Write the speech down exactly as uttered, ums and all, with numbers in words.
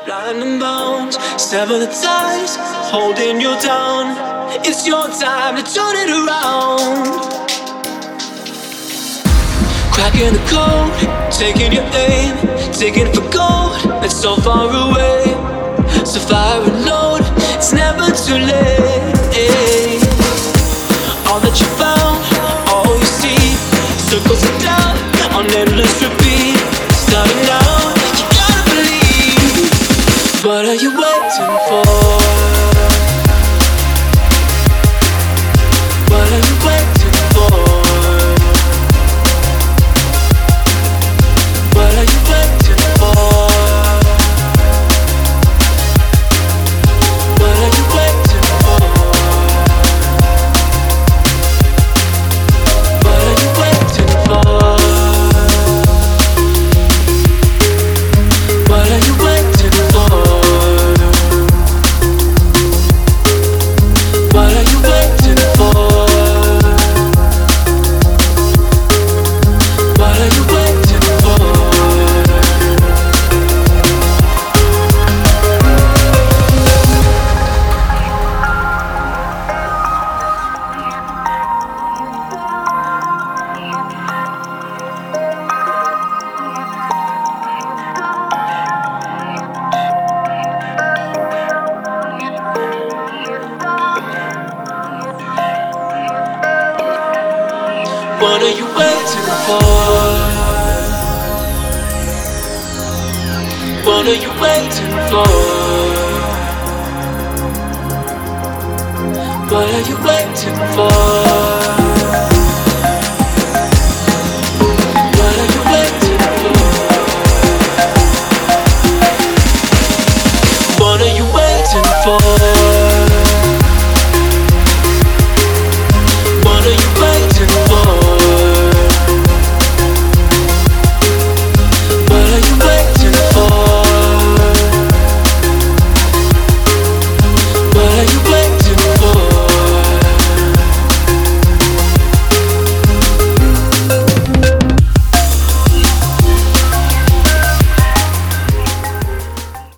blind and bound. Sever the ties, holding you down. It's your time to turn it around. Cracking the code, taking your aim, taking for gold that's so far away. So fire and load, it's never too late. All that you found, all you see, circles of doubt on endless repeat. Starting now, you gotta believe. What are you waiting for? What are you waiting for? What are you waiting for? What are you waiting for? What are you waiting for? What are you waiting for? What are you waiting for? What are you waiting for? What are you waiting for? What are you waiting for? What are you waiting for?